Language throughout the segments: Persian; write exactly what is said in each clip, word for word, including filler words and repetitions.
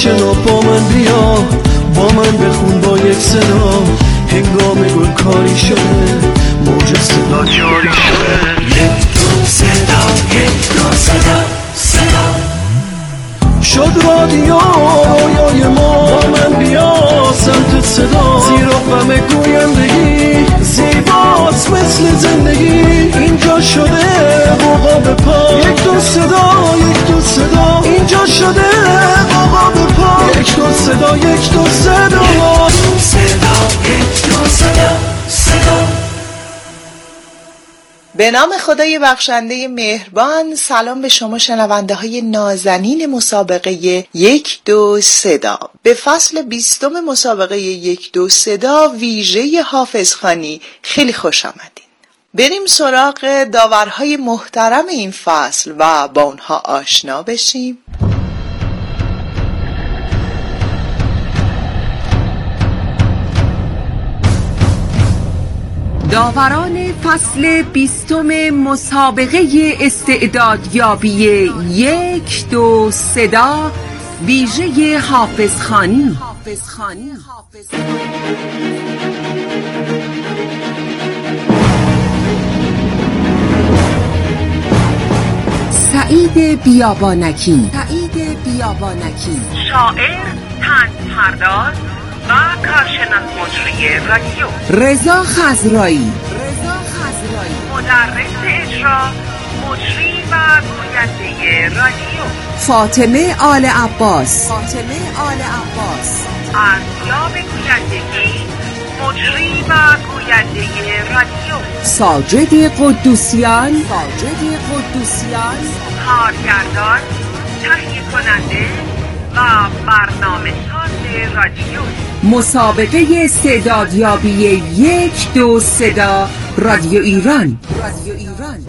آشنا با من بیا، با من بخون با یک صدا، هنگام گل کاری شده موج صدا جاری شده. یک دو صدا، یک دو صدا، صدا شد رادیو رویای ما، با من بیا سمت صدا، زیرا غم گویندگی زیباست مثل زندگی، اینجا شده بابا به پا. یک دو صدا، یک دو صدا، اینجا شده بابا به پا. یک دو صدا، یک دو صدا، صدا یک دو صدا، صدا. به نام خدای بخشنده مهربان. سلام به شما شنونده های نازنین مسابقه یک دو صدا. به فصل بیستم مسابقه یک دو صدا ویژه حافظخوانی خیلی خوش آمدین. بریم سراغ داورهای محترم این فصل و با اونها آشنا بشیم. داوران فصل بیستم مسابقه استعدادیابی یک دو صدا ویژه حافظخوانی. سعید بیابانکی سعید بیابانکی شاعر، طنز پرداز و کارشناس مجری رادیو. رضا خضرایی رضا خضرایی مدرس اجرا، مجری و گوینده رادیو. فاطمه آل عباس فاطمه آل عباس ارزیاب گویندگی، مجری و گوینده رادیو. ساجد قدوسیان ساجد قدوسیان کارگردان، تهیه کننده و برنامه ساز رادیو. مسابقه استعدادیابی یک دو صدا رادیو ایران. رادیو ایران.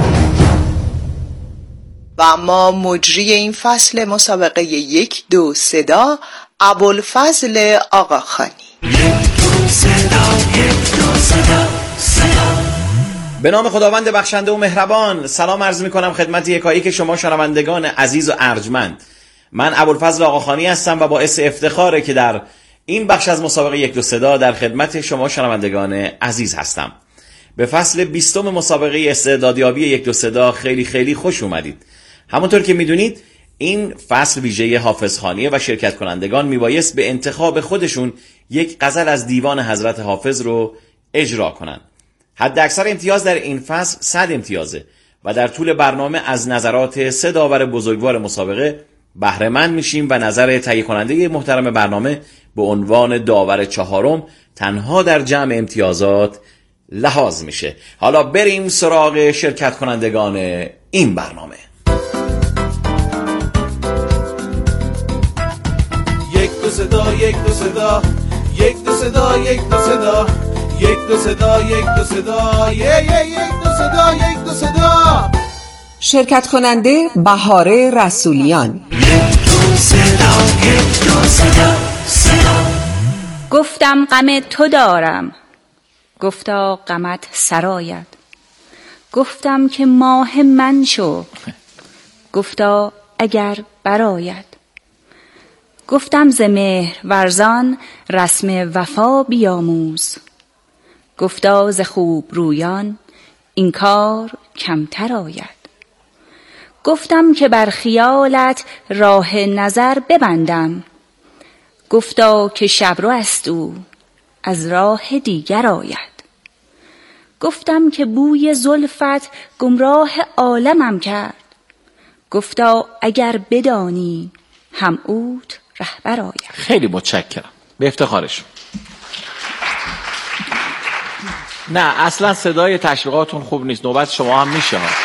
و اما مجری این فصل مسابقه یک دو صدا ابوالفضل آقاخانی. یک دو صدا، یک دو صدا، صدا. به نام خداوند بخشنده و مهربان. سلام عرض میکنم خدمت یکایک شما شنوندگان عزیز و ارجمند. من ابوالفضل آقاخانی هستم و باعث افتخاره که در این بخش از مسابقه یک دو صدا در خدمت شما شنوندگان عزیز هستم. به فصل بیستم مسابقه استعدادیابی یک دو صدا خیلی خیلی خوش اومدید. همونطور که میدونید این فصل ویژه حافظخوانی و شرکت کنندگان میبایست به انتخاب خودشون یک غزل از دیوان حضرت حافظ رو اجرا کنن. حد اکثر امتیاز در این فصل صد امتیازه و در طول برنامه از نظرات سه داور بزرگوار مسابقه بهره مند میشیم و نظر تهیه کننده محترم برنامه به عنوان داور چهارم تنها در جمع امتیازات لحاظ میشه. حالا بریم سراغ شرکت کنندگان این برنامه. یک دو صدا، یک دو صدا، یک دو صدا، یک دو صدا، یک دو صدا، یک دو صدا، یک دو صدا، یک دو صدا. شرکت کننده بهاره رسولیان. یک دو صدا، یک دو صدا، صدا. گفتم غم تو دارم، گفتا غمت سرآید. گفتم که ماه من شو، گفتا اگر برآید. گفتم ز مهر ورزان رسم وفا بیاموز. گفتا ز خوب رویان این کار کمتر آید. گفتم که بر خیالت راه نظر ببندم. گفتا که شبرو است او از راه دیگر آید. گفتم که بوی زلفت گمراه عالمم کرد. گفتا اگر بدانی هم اوت رهبر آید. خیلی متشکرم، به افتخارشون. نه اصلا صدای تشویقاتون خوب نیست، نوبت شما هم میشه ها.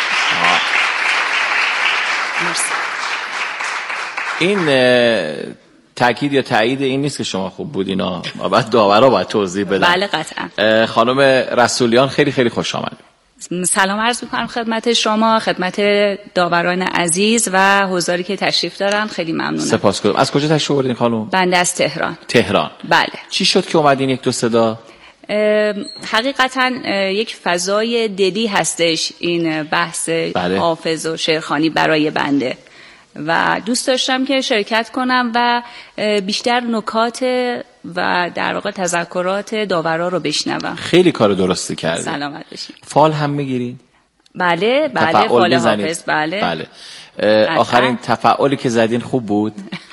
این تأکید یا تایید این نیست که شما خوب بود، اینا بعد داورا باید توضیح بدن. بله قطعا. خانم رسولیان خیلی خیلی خوش آمد. سلام عرض میکنم خدمت شما، خدمت داوران عزیز و حضاری که تشریف دارن. خیلی ممنونم. سپاسگزارم. از کجا تشریف آوردین خانم؟ بنده از تهران. تهران. بله. چی شد که اومدین یک دو صدا؟ حقیقتا یک فضای دلی هستش این بحث بله. حافظ و شعرخوانی برای بنده و دوست داشتم که شرکت کنم و بیشتر نکات و در واقع تذکرات داورا رو بشنوم. خیلی کار درستی کردی. سلامت باشید. فال هم میگیرین؟ بله بله فال حافظ. بله بله. آخرین تفعالی که زدین خوب بود؟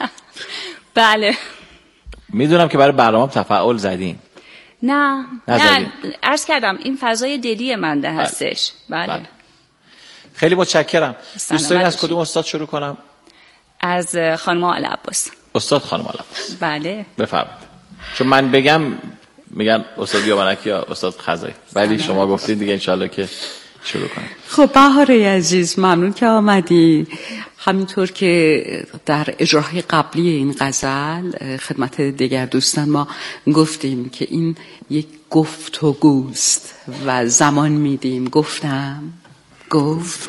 بله. میدونم که برای برنامه تفعال زدین. نه نزدین. نه عرض کردم این فضای دلی منده هستش. بله, بله. خیلی متشکرم. دوست دارین از کدوم استاد شروع کنم؟ از خانم آل عباس. استاد خانم آل عباس. بله بفرمایید. چون من بگم میگن استاد بیابانک یا استاد خزایی، ولی شما گفتین دیگه انشالله که شروع کنیم. خب بهاره عزیز ممنون که آمدی. همینطور که در اجرای قبلی این غزل خدمت دیگر دوستان ما گفتیم که این یک گفتگوست و زمان میدیم. گفتم گفت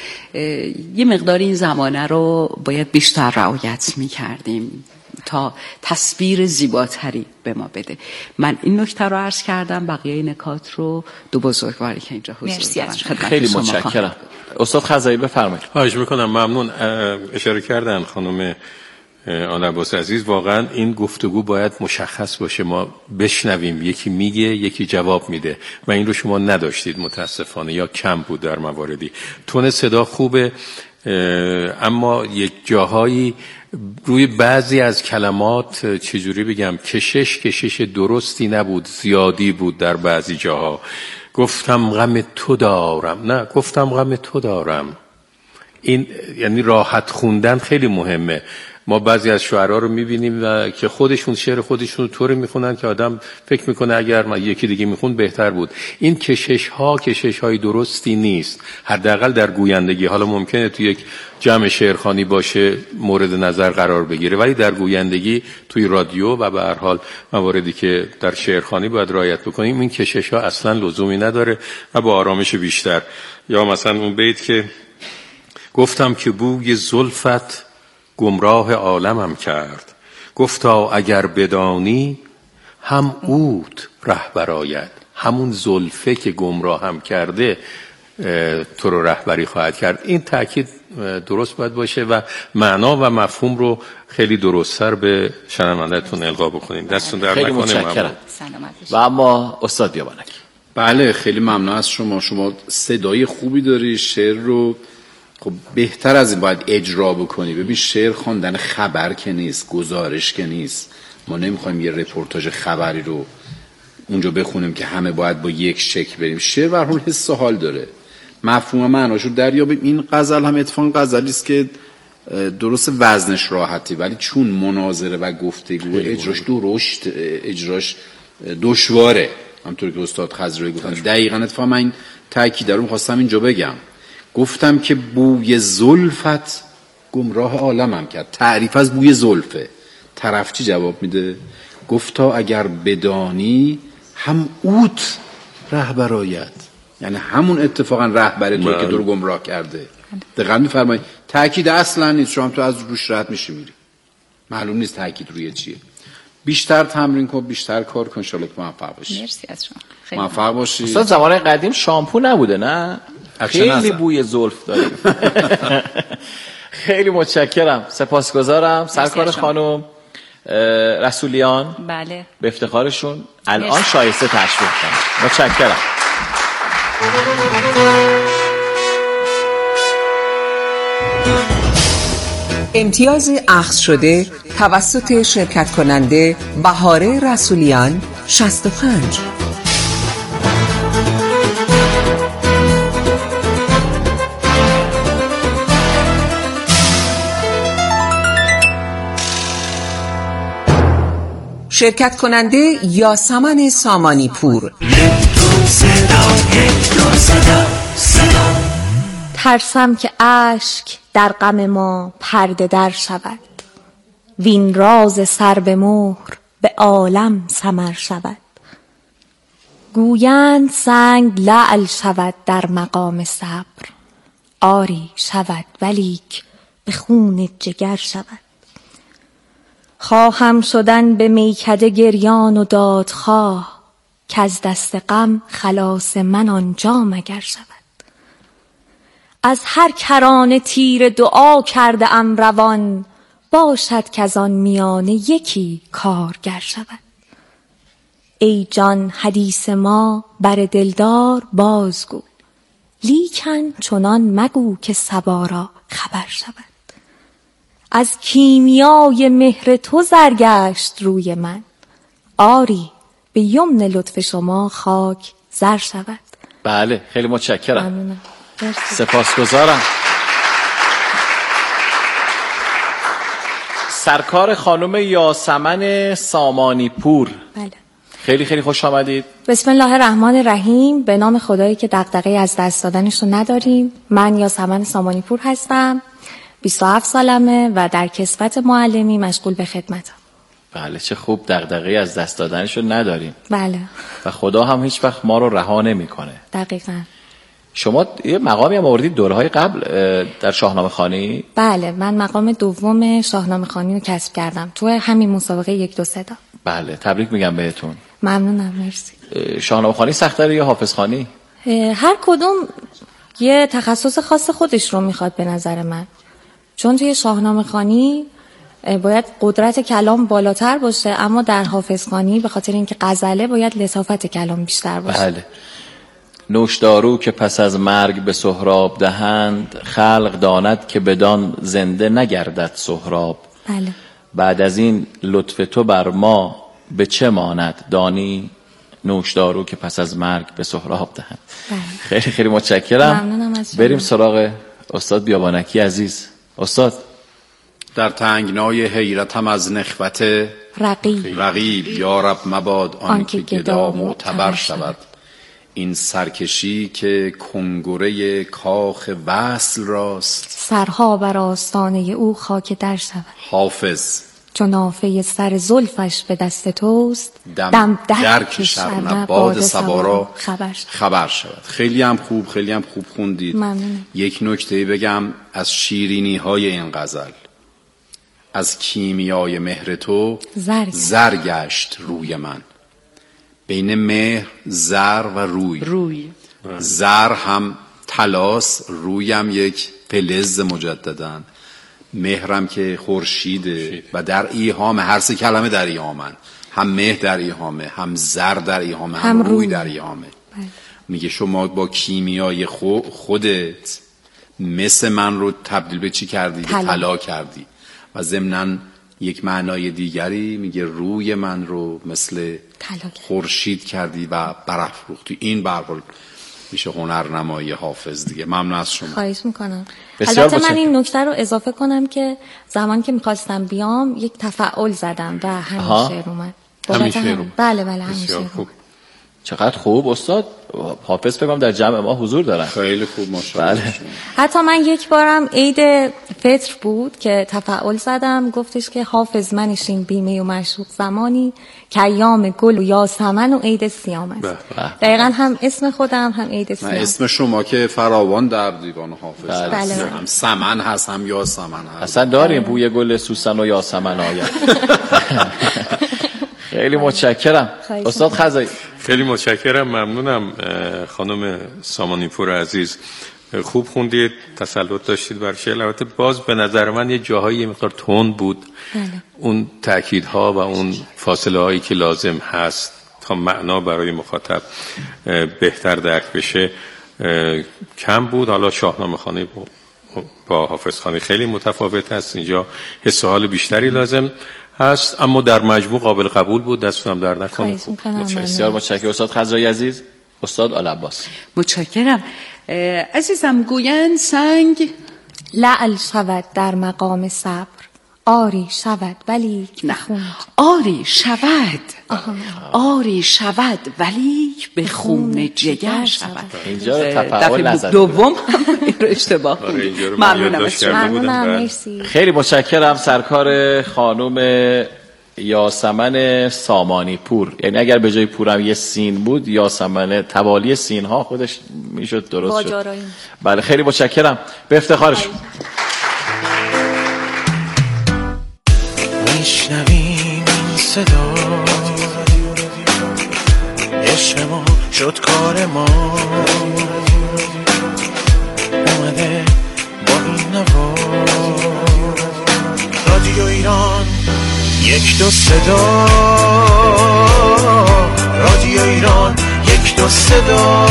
یه مقدار این زمانه رو باید بیشتر رعایت میکردیم تا تصویر زیباتری به ما بده. من این نکته رو عرض کردم، بقیه نکات رو دو بزرگواری که اینجا حضور دارن. خیلی متشکرم. استاد خزایی بفرمایید. خواهش میکنم. ممنون. اشاره کردن خانم آل عباس عزیز، واقعا این گفتگو باید مشخص باشه، ما بشنویم، یکی میگه یکی جواب میده و این رو شما نداشتید متاسفانه، یا کم بود در مواردی. تون صدا خوبه اما یک جاهایی روی بعضی از کلمات چجوری بگم کشش کشش درستی نبود، زیادی بود در بعضی جاها. گفتم غم تو دارم، نه گفتم غم تو دارم. این یعنی راحت خوندن خیلی مهمه. ما بعضی از شعرها رو میبینیم و که خودشون شعر خودشون طوری میخونن که آدم فکر میکنه اگر ما یکی دیگه میخوند بهتر بود. این کشش ها کشش های درستی نیست، حداقل در گویندگی. حالا ممکنه توی یک جمع شعرخوانی باشه مورد نظر قرار بگیره، ولی در گویندگی توی رادیو و به هر حال مواردی که در شعرخوانی باید رعایت بکنیم این کشش ها اصلا لزومی نداره و با آرامش بیشتر. یا مثلا اون بیت که گفتم که بوی زلفت گمراه عالمم کرد، گفتا اگر بدانی هم عود رهبر آید. همون زلفه که گمراه هم کرده تو رو رهبری خواهد کرد. این تأکید درست باید باشه و معنا و مفهوم رو خیلی درست‌تر به شنونده‌تون القا بکنید. دستون در خیلی نکنه. متشکرم. و اما استاد بیابانک. بله خیلی ممنون از شما. شما صدای خوبی داری، شعر رو خب بهتر از این باید اجرا بکنی. ببین شعر خواندن خبر که نیست، گزارش که نیست. ما نمیخوایم یه رپورتاج خبری رو اونجا بخونیم که همه باید با یک شکل بریم. شعر به هر حال حس و حال داره، مفهوم معناشو دریابیم. این غزل هم اتفاقا غزلی است که درست وزنش راحتی، ولی چون مناظره و گفتگو اجراش درشت اجراش دشواره، همونطور که استاد خضرایی گفتن. دقیقاً اتفاقا من این تاکید رو می‌خواستم اینجا بگم. گفتم که بوی زلفت گمراه عالمم کرد. تعریف از بوی زلفه. طرف چی جواب میده؟ گفتا اگر بدانی هم اوت رهبر آید. یعنی همون اتفاقا رهبر توی که تو رو گمراه کرده. دقیقاً میفرمایید. تاکید اصلا نیست، شما تو از روش رد میشی میری، معلوم نیست تاکید روی چیه. بیشتر تمرین کن، بیشتر کار کن، ان شاءالله که موفق باشی. مرسی از شما. خیلی موفق باشی. اصلا زمان قدیم شامپو نبوده نه؟ خیلی بوی زلف داریم. خیلی متشکرم، سپاسگزارم. سرکار خانم رسولیان بله به افتخارشون الان شایسته تشریف کنن. متشکرم. امتیاز اخذ شده توسط شرکت کننده بهاره رسولیان شصت و پنج. شرکت کننده یاسمن سامانی پور. ترسم که اشک در غم ما پرده در شود، وین راز سر به مهر به عالم سمر شود. گویند سنگ لعل شود در مقام صبر، آری شود ولیک به خون جگر شود. خواهم شدن به میکده گریان و دادخواه، که از دست غم خلاص من آنجا مگر شود. از هر کرانه تیر دعا کرده ام روان، باشد که از آن میانه یکی کارگر شود. ای جان حدیث ما بر دلدار بازگو، لیکن چنان مگو که صبا را خبر شود. از کیمیای مهر تو زرگشت روی من، آری به یمن لطف شما خاک زر شود. بله خیلی متشکرم. ممنونم. سپاسگزارم. سرکار خانم یاسمن سامانی پور. بله. خیلی خیلی خوش آمدید. بسم الله الرحمن الرحیم. به نام خدایی که دغدغه از دست دادنش رو نداریم. من یاسمن سامانی پور هستم. بیست و هفت سالمه و در کسوت معلمی مشغول به خدمتم. بله چه خوب، دغدغه از دست دادنش رو نداریم. بله. و خدا هم هیچ وقت ما رو رها نمیکنه. دقیقاً. شما یه مقامی هم آوردید دورهای قبل در شاهنامه خوانی؟ بله من مقام دوم شاهنامه خوانی رو کسب کردم تو همین مسابقه یک دو سه تا. بله تبریک میگم بهتون. ممنونم. مرسی. شاهنامه خوانی سخت‌تره یا حافظ خوانی؟ هر کدوم یه تخصص خاص خودش رو میخواد به نظر من، چون توی شاهنامه خوانی باید قدرت کلام بالاتر باشه، اما در حافظ خوانی به خاطر اینکه غزله باید لطافت کلام بیشتر باشه. بله. نوشدارو که پس از مرگ به سهراب دهند، خلق داند که بدان زنده نگردد سهراب. بله. بعد از این لطف تو بر ما به چه ماند دانی، نوشدارو که پس از مرگ به سهراب دهند. بله. خیلی خیلی متشکرم. ممنونم از شما. بریم سراغ استاد بیابانکی عزیز. استاد. در تنگنای حیرتم از نخوت رقیب رقیب یارب مباد آنکه گدا معتبر شود. این سرکشی که کنگره کاخ وصل راست، سرها بر آستانه او خاک در شود. حافظ چون نافه سر زلفش به دست توست، دم, دم در, در کشد نه باد صبا را خبر شود. خبر شود. خیلی هم خوب خیلی هم خوب خوندید. ممنونم. یک نکته بگم از شیرینی های این غزل، از کیمیای مهر تو زرگشت روی من. بین مهر زر و روی روی زر هم طلاس، رویم یک فلز مجددن، مهرم که خورشیده و در ایهام هر سه کلمه در ایهامن، هم مهر در ایهامه، هم زر در ایهامه، هم, هم روی در ایهامه. میگه شما با کیمیای خو خودت مثل من رو تبدیل به چی کردی؟ به طلا کردی. و ضمناً یک معنای دیگری میگه روی من رو مثل خورشید کردی و برافروختی. این به هر حال میشه هنرنمایی حافظ دیگه. ممنون از شما. خواهش میکنم. البته من این نکته رو اضافه کنم که زمان که میخواستم بیام یک تفاعل زدم و همین شعر اومد. همین شعر اومد. بله بله همین شعر. چقدر خوب استاد. حافظ بگم در جمع ما حضور دارن. خیلی خوب ماشاءالله. بله. حتی من یک بارم عید فطر بود که تفاعل زدم، گفتش که حافظ منشین بیمه و مشروق زمانی که ایام گل و یاسمن و عید سیام است. دقیقاً هم اسم خودم هم عید سیام. اسم شما که فراوان در دیوان حافظ بله. هست. بله. هم سمن هست هم یاسمن هست. اصلا داریم بوی گل سوسن و یاسمن آید. خیلی متشکرم. استاد خزایی. خیلی متشکرم. ممنونم خانم سامانی پور عزیز. خوب خوندید، تسلط داشتید بر شعر. البته باز به نظر من یه جاهایی یه مقدار تند بود. بله. اون تأکیدها و اون فاصله هایی که لازم هست تا معنا برای مخاطب بهتر درک بشه کم بود. حالا شاهنامه خوانی با حافظ خوانی خیلی متفاوت هست، اینجا حس و حال بیشتری لازم هست، اما در مجموع قابل قبول بود. دستتونم در نکنه. بسیار متشکرم. استاد خضرایی عزیز. استاد آل عباس. متشکرم. عزیزم گویند سنگ لعل شود در مقام صبر، آری شود ولی بخون. آری شود آری شود ولی به خون جگر شود. اینجا رو تفاعل نزد. دوم این رو اشتباه. ممنونم. ممنونم. مرسی. خیلی متشکرم. سرکار خانم یاسمن سامانی پور، یعنی اگر به جای پورم یه سین بود، یاسمن توالی سین ها خودش میشد درست شد. بله خیلی متشکرم. به افتخارش. میشنویم صدا، عشق ما شد کار ما، اومده یک دو صدا، رادیو ایران یک دو صدا.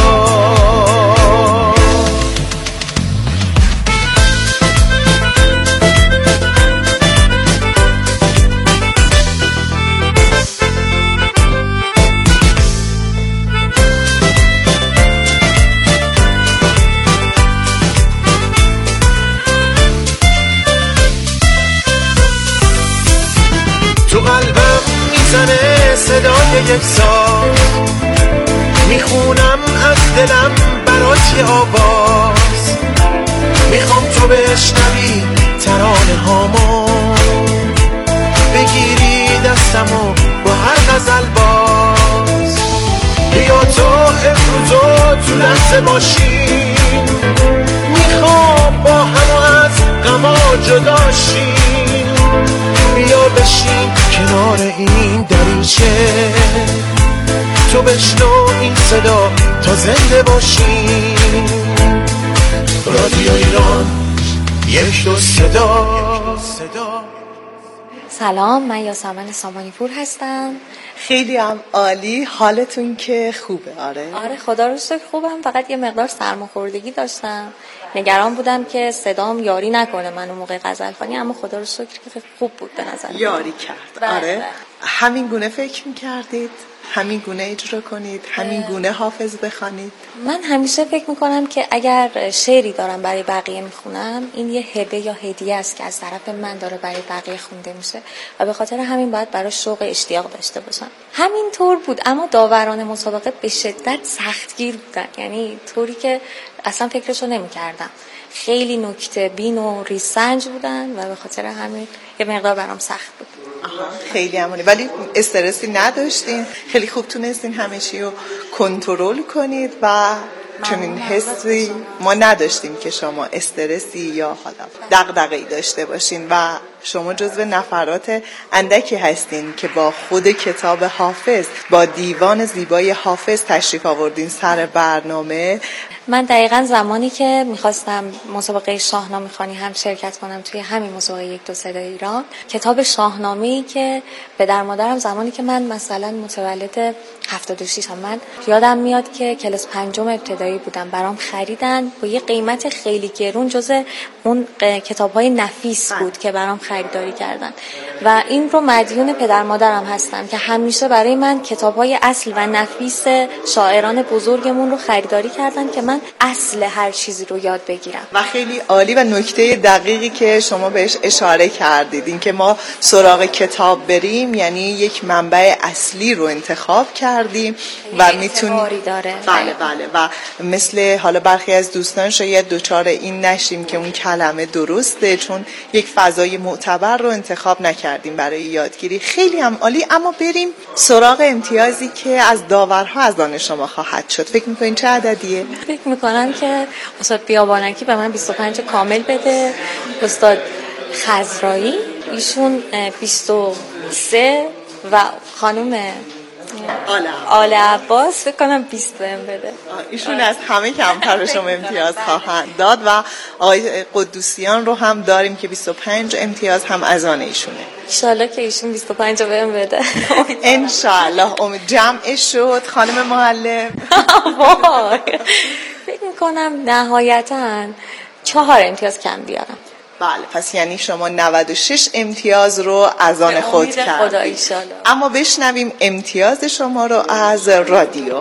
تو قلبم میزنه صدای یک ساز، میخونم از دلم برات یه آواز، میخوام تو بشنوی ترانه هامو، بگیری دستمو با هر غزل باز. بیا تو امروزو تو لحظه باشیم، میخوام با هم از غما جدا شیم. بیا بشین کنار این دریچه، تو بشنو این صدا تا زنده باشیم. رادیو ایران یک دو صدا. سلام، من یاسمن سامانی پور هستم. خیلی هم عالی. حالتون که خوبه؟ آره آره خدا رو شکر خوبم، فقط یه مقدار سرماخوردگی داشتم، نگران بودم که صدام یاری نکنه من اون موقع غزل خوانی، اما خدا رو شکر که خوب بود به نظر یاری کرد. آره بله. همین گونه فکر می‌کردید؟ همین گونه اجرا کنید؟ همین گونه حافظ بخوانید؟ من همیشه فکر میکنم که اگر شعری دارم برای بقیه میخونم، این یه هبه یا هدیه است که از طرف من داره برای بقیه خونده میشه و به خاطر همین باید برای شوق اشتیاق داشته باشم. همین طور بود، اما داوران مسابقه به شدت سختگیر بودن، یعنی طوری که اصلا فکرشو نمیکردم. خیلی نکته بین و ریسنج بودن و به خاطر همین یه مقدار برام سخت بود. خیلی عمالی. ولی استرسی نداشتین؟ خیلی خوب تونستین همه چی رو کنترل کنید و چنین حسی ما نداشتیم که شما استرسی یا حالا دغدغه‌ای داشته باشین و شما جزو نفرات اندکی هستین که با خود کتاب حافظ، با دیوان زیبای حافظ تشریف آوردین سر برنامه. من دقیقاً زمانی که میخواستم مسابقه شاهنامه خوانی هم شرکت کنم توی همین مسابقه یک دو صدای ایران، کتاب شاهنامه‌ای که پدر مادرم زمانی که من مثلا متولد هفتاد و شش هم، من یادم میاد که کلاس پنجم ابتدایی بودم، برام خریدن با یه قیمت خیلی گرون، جز اون کتاب‌های نفیس بود که برام خریداری کردن و این رو مدیون پدر مادرم هستم که همیشه برای من کتاب‌های اصل و نفیس شاعران بزرگمون رو خریداری کردن که من اصل هر چیزی رو یاد بگیرم. و خیلی عالی و نکته دقیقی که شما بهش اشاره کردید، این که ما سراغ کتاب بریم یعنی یک منبع اصلی رو انتخاب کردیم و میتونیم داره. بله بله و مثل حالا برخی از دوستان شاید دوچار این نشیم که اون کلمه درسته، چون یک فضای معتبر رو انتخاب نکردیم برای یادگیری. خیلی هم عالی. اما بریم سراغ امتیازی که از داورها از آن شما خواهد شد. فکر می‌کنین چه عددیه؟ فکر می‌کنم که استاد بیابانکی به من بیست و پنج کامل بده، استاد خضرایی ایشون بیست و سه و خانم آل عباس فکر کنم بیست بهم بده. ایشون از همه کمتر به شما امتیاز خواهند داد و آقای قدوسیان رو هم داریم که بیست و پنج امتیاز هم از آن ایشونه. انشالله که ایشون بیست و پنج بهم بده. انشالله. امید جمع شد خانم معلم. فکر میکنم نهایتاً چهار امتیاز کم بیارم. بله، پس یعنی شما نود و شش امتیاز رو از آن خود کردید. اما بشنویم امتیاز شما رو از رادیو.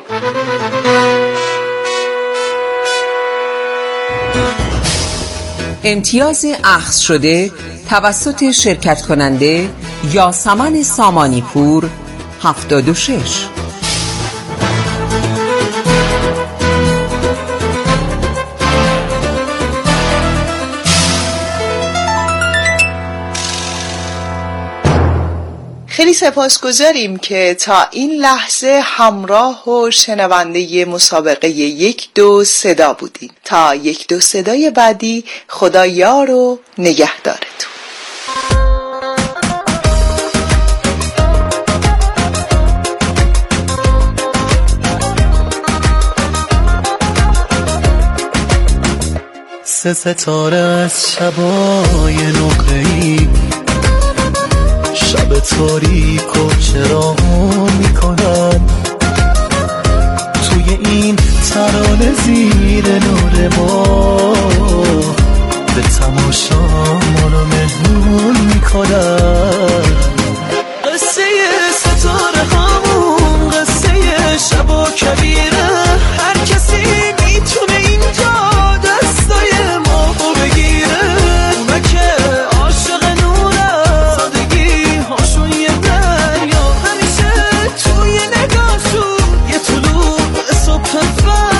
امتیاز اخذ شده توسط شرکت کننده یاسمن سامانی پور هفتاد و شش. خیلی سپاسگزاریم که تا این لحظه همراه و شنونده مسابقه یک دو صدا بودین. تا یک دو صدای بعدی، خدا یار و نگهدارتون. سه ستاره از شبای نقره‌ای، شب تاریک و چرا میکنن توی این ترانه زیر نور ما به تماشا مانو مهمون میکنن. قصه ستاره همون قصه شب و کبیره، هر کسی میتونه اینجا دستای ما بگیره. اونا که عاشق نوره سادگی هاشون یه دریا، همیشه توی نگاهشون یه طلوع صبح فردا.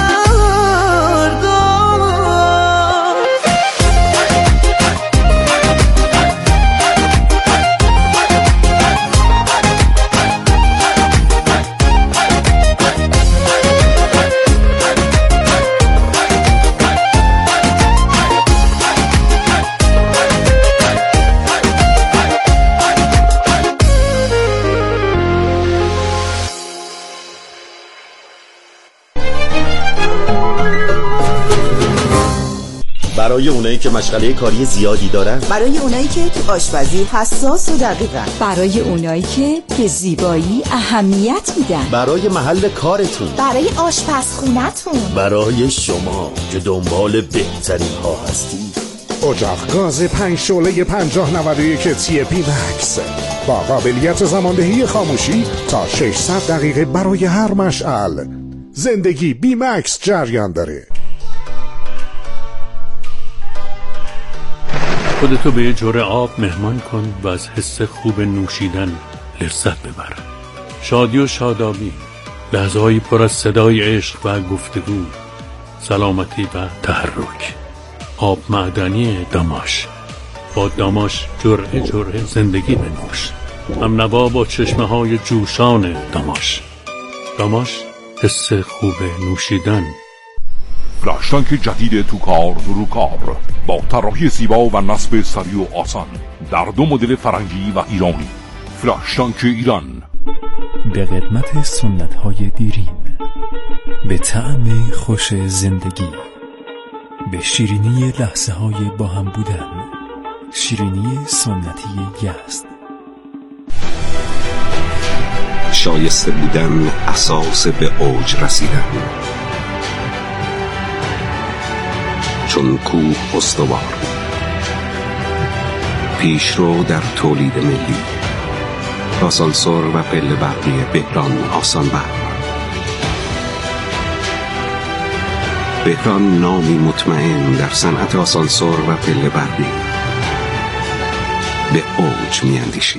برای اونایی که مشغله کاری زیادی دارن، برای اونایی که تو آشپزی حساس و دقیقن، برای اونایی که به زیبایی اهمیت میدن، برای محل کارتون، برای آشپزخونتون، برای شما که دنبال بهترین ها هستید. اجاق گاز پنج شعله پنجاه نود و یک تی بی مکس با قابلیت زماندهی خاموشی تا ششصد دقیقه برای هر مشعل. زندگی بی مکس جریان داره. خودتو به یه جرعه آب مهمان کن و از حس خوب نوشیدن لذت ببر. شادی و شادابی، لحظه‌های پر از صدای عشق و گفتگو، سلامتی و تحرک. آب معدنی داماش. با داماش جرعه جرعه زندگی بنوش. هم نوا با چشمه های جوشان داماش. داماش، حس خوب نوشیدن. فلاش تانک جدید تو کار رو کار با طراحی زیبا و نصب سریع و آسان در دو مدل فرنگی و ایرانی. فلاش تانک ایران، به قدمت سنت های دیرین، به طعم خوش زندگی، به شیرینی لحظه های با هم بودن. شیرینی سنتی یزد. شایسته بودن اساس به اوج رسیدن. چون کوه استوار، پیشرو در تولید ملی، آسانسور و پله برقی بهران آسان بر. بهران نامی مطمئن در صنعت آسانسور و پله برقی. به اوج میاندیشیم.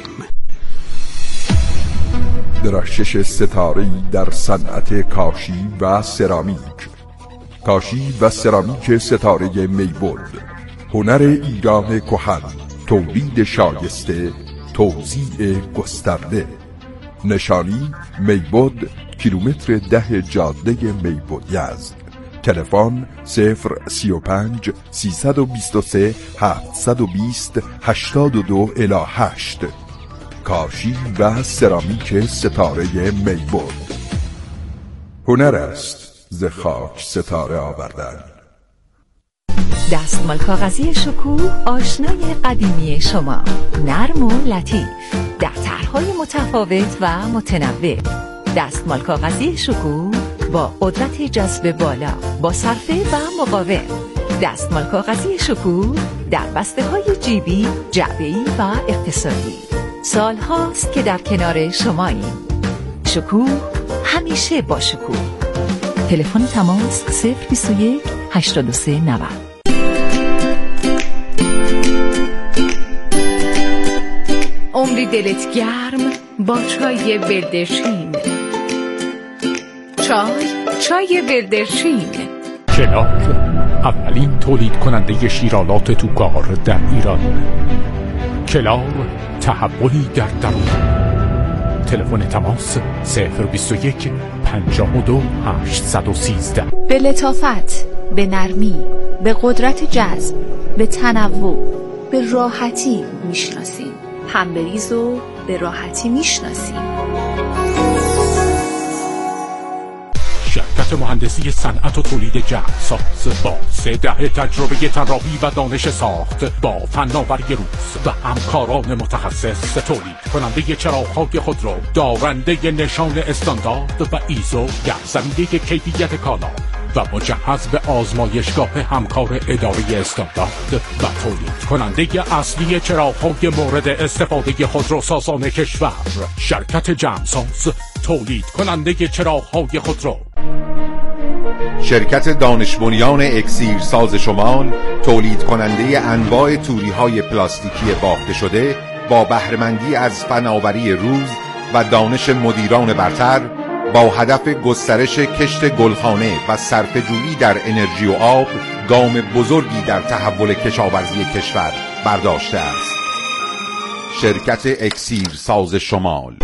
درخشش ستاره‌ای در صنعت کاشی و سرامیک. کاشی و سرامیک ستاره میبود، هنر ایران کهن، تولید شایسته، توزیع گسترده. نشانی میبود، کیلومتر ده جاده میبود یزد. تلفن صفر سی و پنج سیصد و بیست و سه هفتصد و بیست هشتاد و دو الی هشت. کاشی و سرامیک ستاره میبود. هنر است ز خاک ستاره آوردن. دستمال کاغذی شکوه، آشنای قدیمی شما. نرم و لطیف در طرح‌های متفاوت و متنوع. دستمال کاغذی شکوه با قدرت جذب بالا، با صرفه و مقاوم. دستمال کاغذی شکوه در بسته‌های جیبی، جعبه‌ای و اقتصادی. سال هاست که در کنار شماییم. شکوه، همیشه با شکوه. تلفن تماس صفر بیست و یک هشتاد و سه نود. عمری دلت گرم با چای بلدرچین. چای چای بلدرچین. کلاغ، اولین تولید کننده شیرالات توکار در ایران. کلاغ، تحولی در درون. تلفن تماس صفر بیست و یک پنجاه و دو هشتصد و سیزده. به لطافت، به نرمی، به قدرت جذب، به تنوع، به راحتی میشناسیم. پنبریز رو به راحتی میشناسیم. شرکت شرکت مهندسی صنعت و تولید جهازساز با سه دهه تجربه طراحی و دانش ساخت با فناوری روز و همکاران متخصص، تولید کننده چراغ‌های خودرو دارنده نشان استاندارد و ایزو در زمینه کیفیت کالا و مجهز به آزمایشگاه همکار اداره استاندارد و تولید کننده اصلی چراغ‌های مورد استفاده خودروسازان کشور. شرکت جمساز، تولید کننده چراغ‌های خودرو. شرکت دانش بنیان اکسیر ساز شمال، تولید کننده انواع توری‌های پلاستیکی بافته شده با بهره‌مندی از فناوری روز و دانش مدیران برتر، با هدف گسترش کشت گلخانه و صرفه‌جویی در انرژی و آب، گام بزرگی در تحول کشاورزی کشور برداشته است. شرکت اکسیر ساز شمال.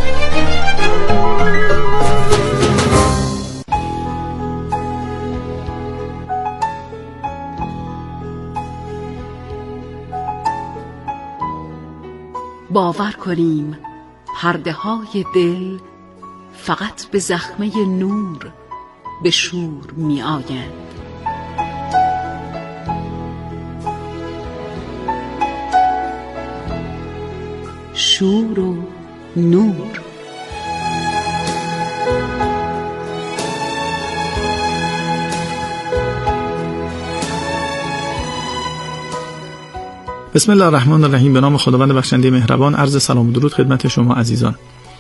باور کنیم پرده های دل فقط به زخمه نور به شور می آیند. شور و نور. بسم الله الرحمن الرحیم. به نام خداوند بخشنده مهربان. عرض سلام و درود خدمت شما عزیزان.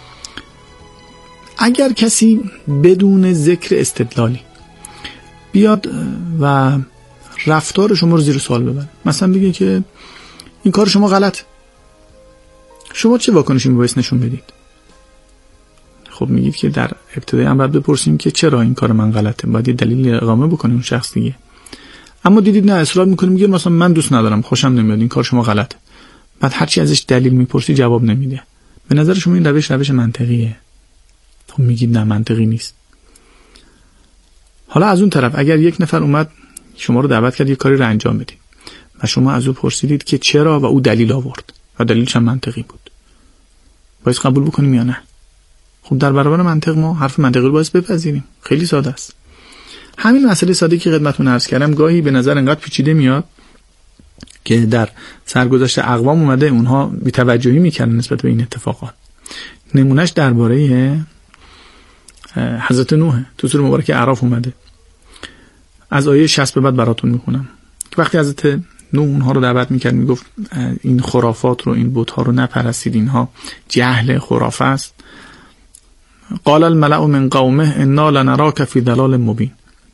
اگر کسی بدون ذکر استدلالی بیاد و رفتار شما رو زیر سوال ببره، مثلا بگه که این کار شما غلط، شما چه واکنشی میبایست نشون بدید؟ خب میگید که در ابتدای هم باید بپرسیم که چرا این کار من غلطه، باید یه دلیل اقامه بکنیم اون شخص دیگه. اما دیدید نه، اصرار میکنه، میگه مثلا من دوست ندارم، خوشم نمیاد، این کار شما غلطه. بعد هر چی ازش دلیل میپرسی جواب نمیده. به نظر شما این روش روش منطقیه؟ خب میگید نه، منطقی نیست. حالا از اون طرف اگر یک نفر اومد شما رو دعوت کرد یک کاری رو انجام بدید و شما از او پرسیدید که چرا و او دلیل آورد و دلیلش هم منطقی بود، باید قبول بکنیم یا نه؟ خب در برابر منطق ما حرف منطقی رو باید بپذیریم. خیلی ساده است. همین مسئله ساده که خدمتتون عرض کردم گاهی به نظر انقدر پیچیده میاد که در سرگذشت اقوام اومده اونها بی‌توجهی میکردن نسبت به این اتفاقات. نمونهش درباره حضرت نوح تو سوره مبارکه اعراف اومده. از آیه شصت به بعد براتون میخونم. وقتی حضرت نوح اونها رو دعوت میکرد، میگفت این خرافات رو، این بت‌ها رو نپرستید، اینها جهل خرافه است. قال الملأ من قومه انا لنراک فی ضلال مبین.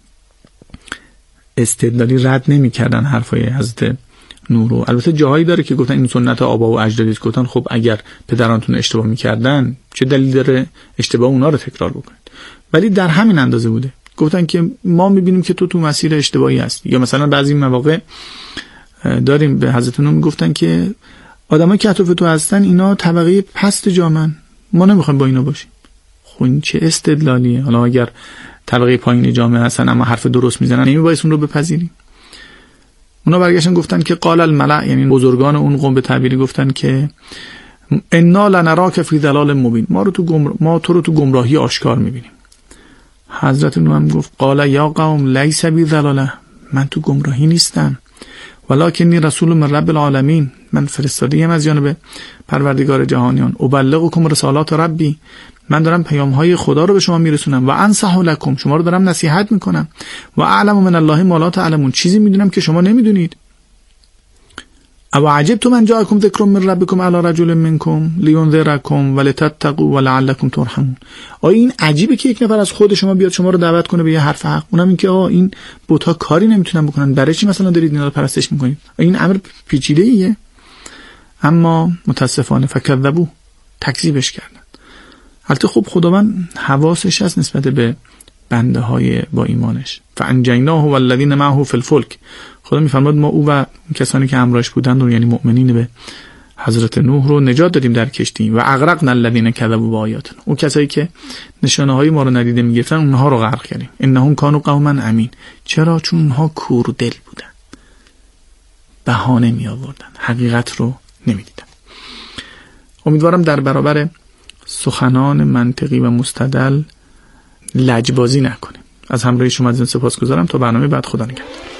استدلالی رد نمی‌کردن حرفای حضرت نوح رو. البته جاهایی داره که گفتن این سنت آبا و اجدادیت، گفتن خب اگر پدرانتون اشتباه می‌کردن چه دلیل داره اشتباه اونا رو تکرار بکنید. ولی در همین اندازه بوده. گفتن که ما می‌بینیم که تو تو مسیر اشتباهی هستی. یا مثلا بعضی مواقع داریم به حضرت نوح میگفتن که آدمایی که اطراف تو هستن اینا طبقه پست جامعه، ما نمی‌خوایم با اینا باشیم. خب این چه استدلالیه؟ حالا اگر طبقه پایین جامعه هستن اما حرف درست میزنن، نمیبایست اون رو بپذیریم. اونا برگشتن گفتن که قال الملأ، یعنی بزرگان اون قوم به تعبیری گفتن که انا لنراک فی ضلال مبین، ما رو تو گمرا... ما تو رو تو گمراهی آشکار میبینیم. حضرت نوح هم گفت قال یا قوم لیس بی ضلاله، من تو گمراهی نیستم، ولکنی رسول من رب العالمین، من فرستاده ام از جانب پروردگار جهانیان، ابلغکم رسالات ربی، من دارم پیام‌های خدا رو به شما میرسونم، و انصح لکم، شما رو دارم نصیحت میکنم، و اعلم من الله ما لا تعلمون، چیزی میدونم که شما نمیدونید. او عجبتم ان جاءکم ذکر من ربکم علی رجل منکم لینذرکم ولتتقوا ولعلکم ترحمون. آیا این عجیبه که یک نفر از خود شما بیاد شما رو دعوت کنه به یه حرف حق، اونم این که آ این بت‌ها کاری نمیتونن بکنن، برای چی مثلا دارید اینا رو پرستش میکنید؟ این امر پیچیده‌ایه. اما متاسفانه فکذبوا، تکذیبش کردن. البته خب خداوند حواسش هست نسبت به بنده های با ایمانش. فانجیناه و الذین معه فی الفلک، خدا میفرماد ما او و کسانی که همراهش بودند رو، یعنی مؤمنین به حضرت نوح رو نجات دادیم در کشتی. و اغرقنا الذین کذبوا بآیاتنا، اون کسایی که نشانه های ما رو ندیده میگفتن اونها رو غرق کردیم. انهم کانوا قوما امین، چرا؟ چون اونها کوردل بودن، بهانه می آوردن، حقیقت رو نمیدیدن. امیدوارم در برابر سخنان منطقی و مستدل لجبازی نکنیم. از همراهی شما از این سپاسگزارم. تا برنامه بعد، خدا نگهدار.